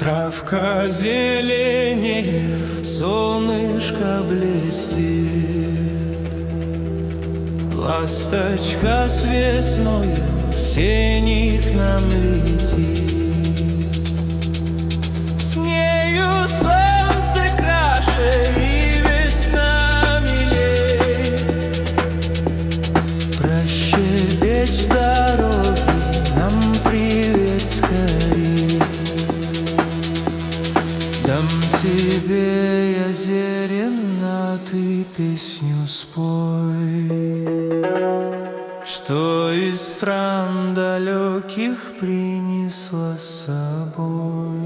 Травка зеленеет, солнышко блестит, ласточка с весною в сени к нам летит. С нею солнце краше и весна милей. Прощебечь с дороги нам привет скорей. Дам тебе я зерен, а ты песню спой, что из стран далеких принесла с собой.